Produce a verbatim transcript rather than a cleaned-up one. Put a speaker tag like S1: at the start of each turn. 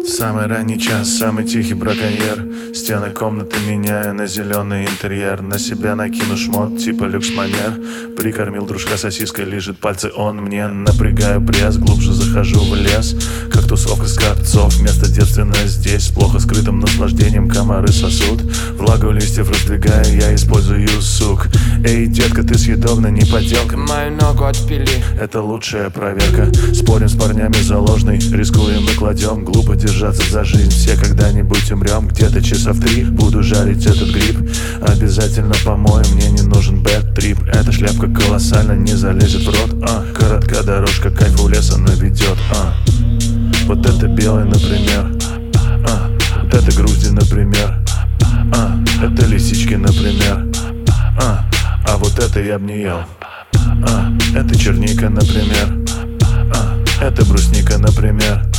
S1: Самый ранний час, самый тихий браконьер. Стены комнаты меняя на зеленый интерьер. На себя накину шмот типа люкс-манер. Прикормил дружка сосиской, лижет пальцы он мне. Напрягаю пресс, глубже захожу в лес. Как тусовка скопцов, место девственное здесь. С плохо скрытым наслаждением комары сосут. Влагу листьев раздвигая, я использую сук. Эй, детка, ты съедобна, не подделка.
S2: Мою ногу отпили.
S1: Это лучшая проверка. Спорим с парнями за ложный, рискуем и кладем. Глупо держаться за жизнь, все когда-нибудь умрем. Где-то часа в три буду жарить этот гриб. Обязательно помоем, мне не нужен бэд-трип. Эта шляпка колоссально не залезет в рот. а. Короткая дорожка, кайф у леса наведет. а. Вот это белый, например. а. Вот это грузди, например. а. Это лисички, например. а. а вот это я б не ел. а. Это черника, например. а. Это брусника, например.